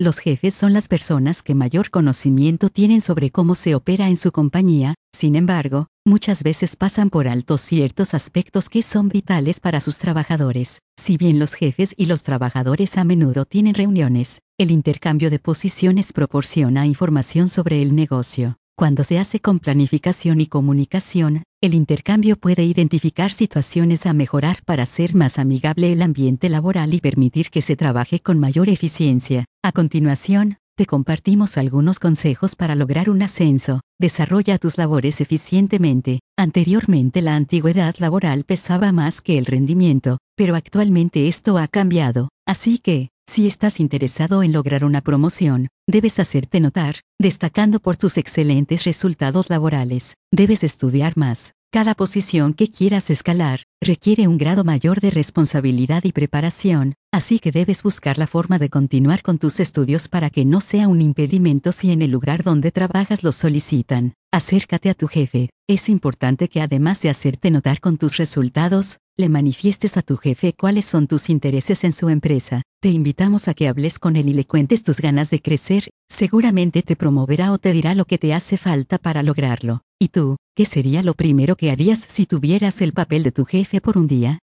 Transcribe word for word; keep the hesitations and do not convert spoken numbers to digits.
Los jefes son las personas que mayor conocimiento tienen sobre cómo se opera en su compañía. Sin embargo, muchas veces pasan por alto ciertos aspectos que son vitales para sus trabajadores. Si bien los jefes y los trabajadores a menudo tienen reuniones, el intercambio de posiciones proporciona información sobre el negocio. Cuando se hace con planificación y comunicación, el intercambio puede identificar situaciones a mejorar para hacer más amigable el ambiente laboral y permitir que se trabaje con mayor eficiencia. A continuación, te compartimos algunos consejos para lograr un ascenso. Desarrolla tus labores eficientemente. Anteriormente la antigüedad laboral pesaba más que el rendimiento, pero actualmente esto ha cambiado. Así que, si estás interesado en lograr una promoción, debes hacerte notar, destacando por tus excelentes resultados laborales. Debes estudiar más. Cada posición que quieras escalar requiere un grado mayor de responsabilidad y preparación, así que debes buscar la forma de continuar con tus estudios para que no sea un impedimento si en el lugar donde trabajas lo solicitan. Acércate a tu jefe. Es importante que además de hacerte notar con tus resultados, le manifiestes a tu jefe cuáles son tus intereses en su empresa. Te invitamos a que hables con él y le cuentes tus ganas de crecer. Seguramente te promoverá o te dirá lo que te hace falta para lograrlo. ¿Y tú, qué sería lo primero que harías si tuvieras el papel de tu jefe por un día?